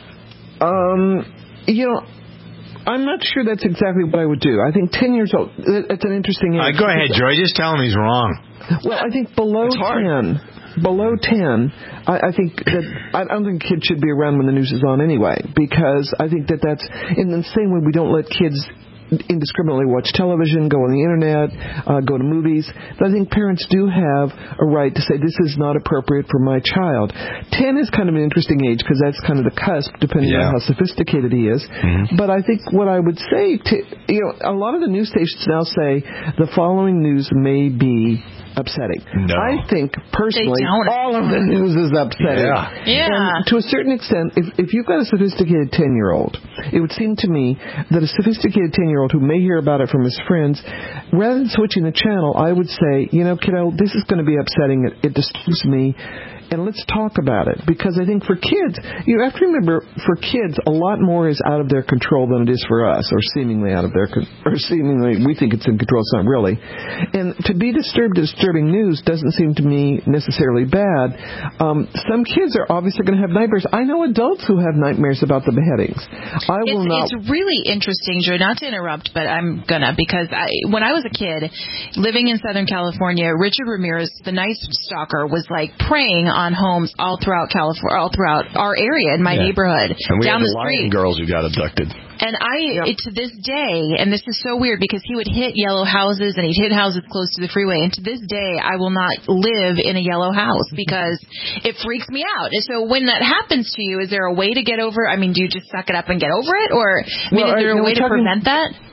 Um, you know, I'm not sure that's exactly what I would do. I think ten years old, it's an interesting age. Uh, go ahead, Joy. Just tell him he's wrong. Well, I think below ten, below ten, I, I think that I don't think kids should be around when the news is on anyway, because I think that that's in the same way we don't let kids indiscriminately watch television, go on the internet, uh, go to movies. But I think parents do have a right to say this is not appropriate for my child. ten is kind of an interesting age because that's kind of the cusp, depending Yeah. on how sophisticated he is. Mm-hmm. But I think what I would say, to, you know, a lot of the news stations now say the following news may be upsetting. No. I think personally, They don't. all of the news is upsetting. Yeah. Yeah. And to a certain extent, if, if you've got a sophisticated ten-year-old, it would seem to me that a sophisticated ten-year-old who may hear about it from his friends, rather than switching the channel, I would say, you know, kiddo, this is going to be upsetting. It, it disturbs me. And let's talk about it. Because I think for kids, you have to remember, for kids, a lot more is out of their control than it is for us, or seemingly out of their con- or seemingly we think it's in control. It's not really. And to be disturbed by disturbing news doesn't seem to me necessarily bad. Um, some kids are obviously going to have nightmares. I know adults who have nightmares about the beheadings. I will It's, not. it's really interesting, Joy, not to interrupt, but I'm gonna, because I, when I was a kid living in Southern California, Richard Ramirez, the Night Stalker, was like preying on homes all throughout California, all throughout our area in my Yeah. neighborhood, And we down had the the street. Lion girls who got abducted. And I, it, to this day, and this is so weird because he would hit yellow houses and he'd hit houses close to the freeway. And to this day, I will not live in a yellow house because it freaks me out. And so when that happens to you, is there a way to get over? I mean, do you just suck it up and get over it, or I mean, Well, is there are- a are way we to talking- prevent that?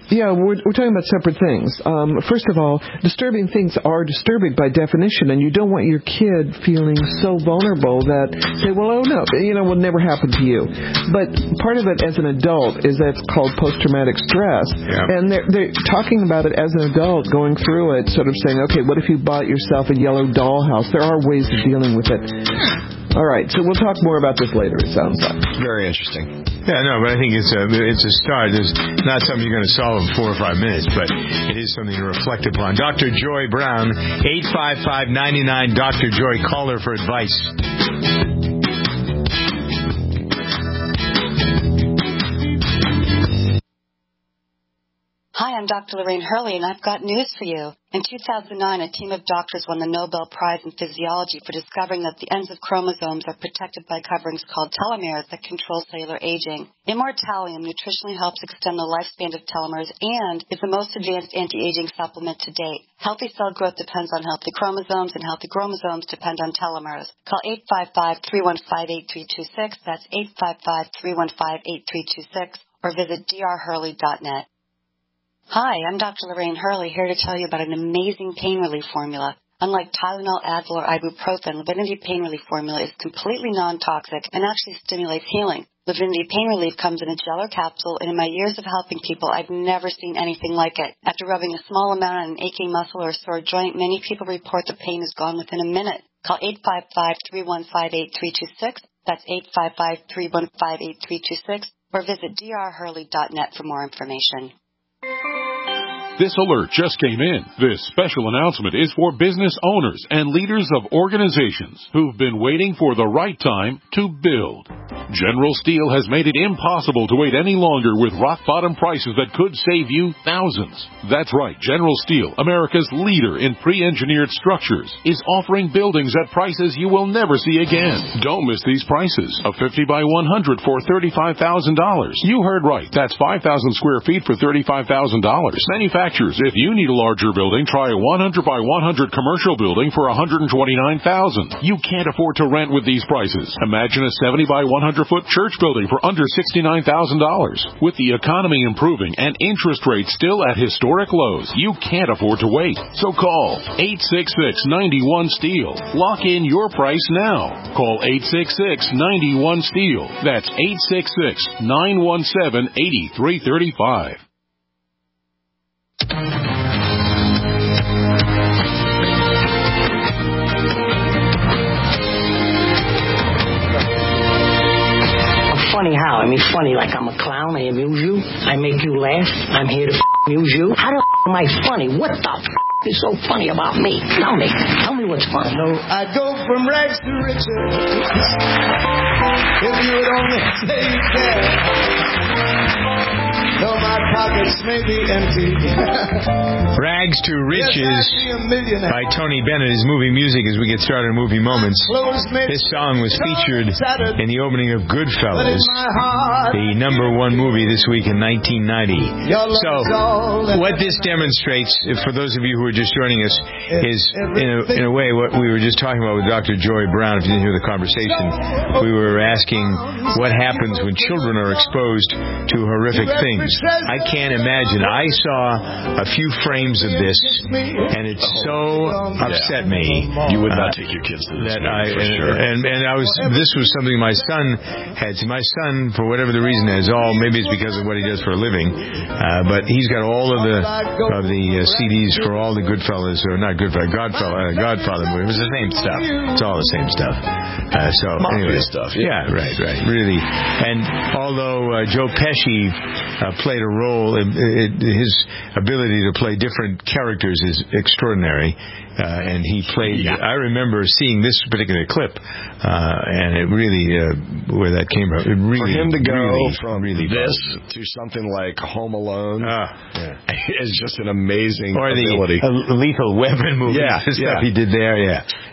Yeah, we're, we're talking about separate things. Um, first of all, disturbing things are disturbing by definition, and you don't want your kid feeling so vulnerable that they will, oh no, you know, will never happen to you. But part of it as an adult is that's called post-traumatic stress, yeah. and they're, they're talking about it as an adult, going through it, sort of saying, okay, what if you bought yourself a yellow dollhouse? There are ways of dealing with it. All right, so we'll talk more about this later, it sounds like. Very interesting. Yeah, no, but I think it's a, it's a start. It's not something you're going to solve in four or five minutes, but it is something to reflect upon. Doctor Joy Brown, eight five five, nine nine, Doctor Joy. Call her for advice. Hi, I'm Doctor Lorraine Hurley, and I've got news for you. In two thousand nine, a team of doctors won the Nobel Prize in Physiology for discovering that the ends of chromosomes are protected by coverings called telomeres that control cellular aging. Immortalium nutritionally helps extend the lifespan of telomeres and is the most advanced anti-aging supplement to date. Healthy cell growth depends on healthy chromosomes, and healthy chromosomes depend on telomeres. Call eight five five, three one five, eight three two six. That's eight five five, three one five, eight three two six, or visit d r hurley dot net. Hi, I'm Doctor Lorraine Hurley, here to tell you about an amazing pain relief formula. Unlike Tylenol, Advil, or ibuprofen, Livinity Pain Relief Formula is completely non-toxic and actually stimulates healing. Livinity Pain Relief comes in a gel or capsule, and in my years of helping people, I've never seen anything like it. After rubbing a small amount on an aching muscle or sore joint, many people report the pain is gone within a minute. Call eight five five, three one five, eight three two six. That's eight five five, three one five, eight three two six, or visit d r hurley dot net for more information. This alert just came in. This special announcement is for business owners and leaders of organizations who've been waiting for the right time to build. General Steel has made it impossible to wait any longer with rock-bottom prices that could save you thousands. That's right, General Steel, America's leader in pre-engineered structures, is offering buildings at prices you will never see again. Don't miss these prices. A fifty by one hundred for thirty-five thousand dollars. You heard right. That's five thousand square feet for thirty-five thousand dollars. Manufacturers, if you need a larger building, try a one hundred by one hundred commercial building for one hundred twenty-nine thousand dollars. You can't afford to rent with these prices. Imagine a seventy by one hundred foot church building for under sixty-nine thousand dollars. With the economy improving and interest rates still at historic lows, you can't afford to wait. So call eight six six, nine one, STEEL. Lock in your price now. Call eight six six, nine one, STEEL. That's eight six six, nine one seven, eight three three five. Funny how? I mean, funny like I'm a clown. I amuse you. I make you laugh. I'm here to f- amuse you. How the f- am I funny? What the f- is so funny about me? Tell me. Tell me what's funny. No, I go from rags to riches. If you would only stay there. Though my pockets may be empty. Rags to Riches by Tony Bennett is movie music as we get started in movie moments. This song was featured in the opening of Goodfellas, the number one movie this week in nineteen ninety. So, what this demonstrates, for those of you who are just joining us, is in a, in a way what we were just talking about with Doctor Joy Brown. If you didn't hear the conversation, we were asking what happens when children are exposed to horrific things. I can't imagine. I saw a few frames of this, and it so upset yeah. me. You would not uh, take your kids to this that movie, I, for and, sure. And, and I was. This was something my son had. My son, for whatever the reason is, all maybe it's because of what he does for a living, uh, but he's got all of the of the uh, C Ds for all the Goodfellas, or not Goodfellas, Godfather, uh, Godfather movie. It was the same stuff. It's all the same stuff. Uh, so anyway, stuff. Yeah. yeah, right, right, really. And although uh, Joe Pesci uh, played a role, it, it, his ability to play different characters is extraordinary. Uh, and he played, yeah. I remember seeing this particular clip, uh, and it really, uh, where that came from, it really, for him to go really, from really this to something like Home Alone uh, yeah. is just an amazing or ability. Or the uh, Lethal Weapon movie, yeah, the stuff yeah. he did there, yeah.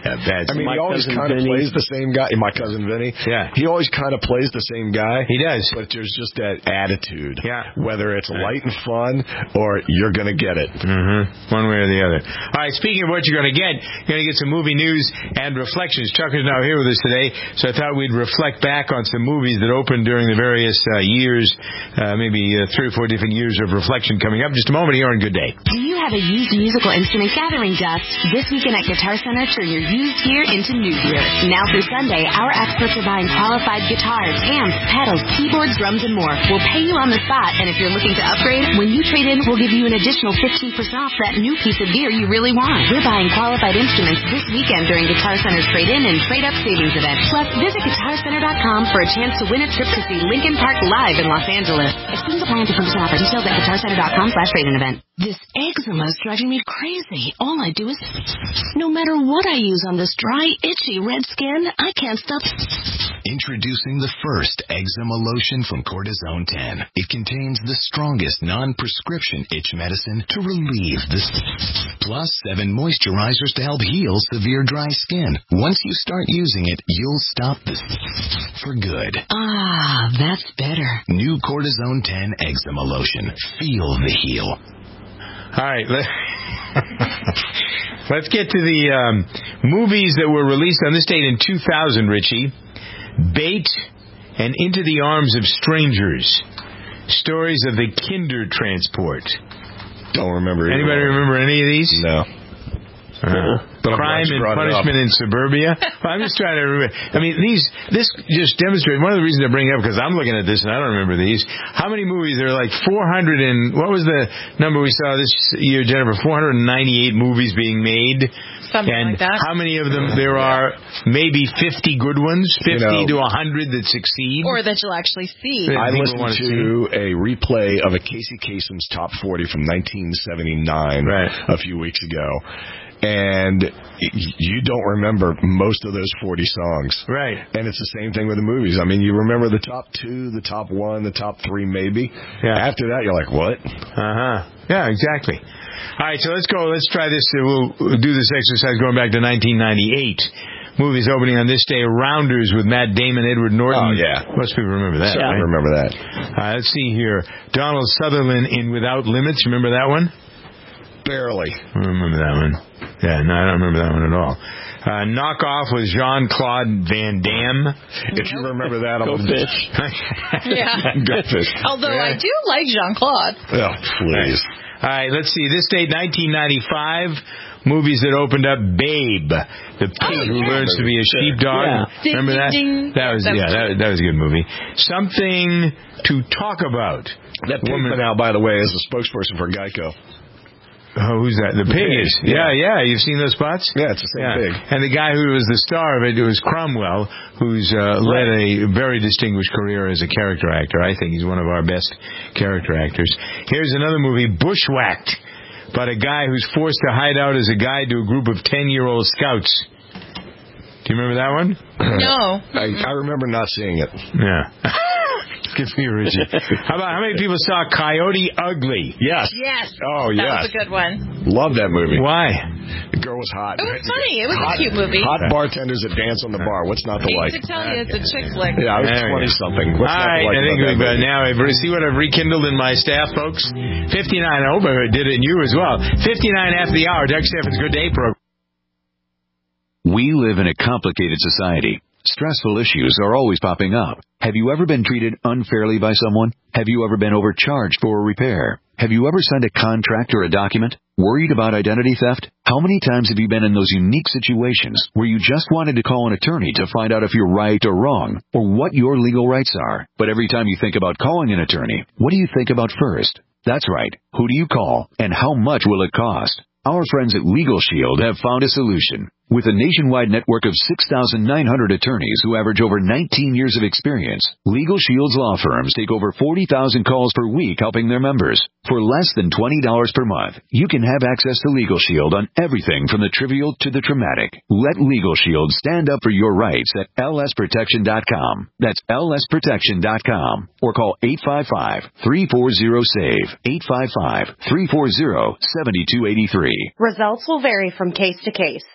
Yeah, bad. I mean, My he always cousin kind of Vinny. plays the same guy. My cousin Vinny. Yeah. He always kind of plays the same guy. He does. But there's just that attitude. Yeah. Whether it's light and fun or you're going to get it. Mm-hmm. One way or the other. All right, speaking of what you're going to get, you're going to get some movie news and reflections. Chuck is now here with us today, so I thought we'd reflect back on some movies that opened during the various uh, years, uh, maybe uh, three or four different years of reflection coming up. Just a moment here on Good Day. Do you have a used musical instrument gathering dust? This weekend at Guitar Center, turn your used gear into new gear. Now through Sunday, our experts are buying qualified guitars, amps, pedals, keyboards, drums, and more. We'll pay you on the spot, and if you're looking to upgrade, when you trade in, we'll give you an additional fifteen percent off that new piece of gear you really want. We're buying qualified instruments this weekend during Guitar Center's trade-in and trade-up savings event. Plus, visit guitar center dot com for a chance to win a trip to see Linkin Park live in Los Angeles. Exclusions apply to purchase offer. Details at guitar center dot com slash trade-in event. This eczema is driving me crazy. All I do is, no matter what I use on this dry, itchy, red skin, I can't stop. Introducing the first eczema lotion from Cortisone ten. It contains the strongest non-prescription itch medicine to relieve this, plus seven moisturizers to help heal severe dry skin. Once you start using it, you'll stop this for good. Ah, that's better. New Cortisone ten eczema lotion. Feel the heal. All right, let, let's get to the um, movies that were released on this date in two thousand, Richie. Bait and Into the Arms of Strangers. Stories of the Kinder Transport. Don't remember. Anybody remember any of these? No. Uh, But I'm Crime glad you and brought it up. Punishment in Suburbia. Well, I'm just trying to remember. I mean, these. This just demonstrates one of the reasons I bring it up, because I'm looking at this and I don't remember these. How many movies? There are like four hundred and what was the number we saw this year, Jennifer? four hundred ninety-eight movies being made. Something and like that. How many of them there are? Maybe fifty good ones, fifty You know, to one hundred that succeed. Or that you'll actually see. Yeah. I People listened wanna to a replay of a Casey Kasem's Top forty from nineteen seventy-nine right. a few weeks ago, and you don't remember most of those forty songs. Right. And it's the same thing with the movies. I mean, you remember the top two, the top one, the top three, maybe. Yeah. After that, you're like, what? Uh-huh. Yeah, exactly. All right, so let's go. Let's try this. We'll do this exercise going back to nineteen ninety-eight. Movies opening on this day, Rounders with Matt Damon, Edward Norton. Oh, yeah. Most people remember that, I right? remember that. Uh, let's see here. Donald Sutherland in Without Limits. Remember that one? Barely. I remember that one. Yeah, no, I don't remember that one at all. Uh, Knockoff with Jean-Claude Van Damme. If you remember that, I'm Go gonna fish. Yeah. Go fish. Although Yeah. I do like Jean-Claude. Oh, please. All right, let's see. This date, nineteen ninety-five. Movies that opened up. Babe, the pig Oh, who yeah. learns to be a sheepdog. Yeah. Remember Ding, that? ding, ding. That was That was yeah. That, cute. that was a good movie. Something to talk about. That pigman now, by the way, is the spokesperson for Geico. Oh, who's that? The, The pig pig, is. yeah. Yeah, yeah. You've seen those spots? Yeah, it's the same Yeah. pig. And the guy who was the star of it, it was Cromwell, who's uh, led a very distinguished career as a character actor. I think he's one of our best character actors. Here's another movie, Bushwhacked, about a guy who's forced to hide out as a guide to a group of ten-year-old scouts. Do you remember that one? No. I, I remember not seeing it. Yeah. Good for you, Richie. How about how many people saw Coyote Ugly? Yes. Yes. Oh, That yes. was a good one. Love that movie. Why? The girl was hot. It was funny. It was hot, a cute movie. Hot bartenders that dance on the bar. What's not to I like? hate to tell you, it's a chick flick. Yeah, I was There we twenty go. something. What's All not right, to like I think about we've that uh, movie? now I've see what I've rekindled in my staff, folks. fifty-nine. I hope I did it in you as well. fifty-nine after the hour. Doug Steffens' Good Day program. We live in a complicated society. Stressful issues are always popping up. Have you ever been treated unfairly by someone? Have you ever been overcharged for a repair? Have you ever signed a contract or a document? Worried about identity theft? How many times have you been in those unique situations where you just wanted to call an attorney to find out if you're right or wrong, or what your legal rights are? But every time you think about calling an attorney, what do you think about first? That's right. Who do you call, and how much will it cost? Our friends at Legal Shield have found a solution. With a nationwide network of six thousand nine hundred attorneys who average over nineteen years of experience, Legal Shield's law firms take over forty thousand calls per week helping their members. For less than twenty dollars per month, you can have access to Legal Shield on everything from the trivial to the traumatic. Let Legal Shield stand up for your rights at L S protection dot com. That's L S protection dot com. Or call eight five five, three four zero, SAVE, eight five five, three four zero, seven two eight three. Results will vary from case to case.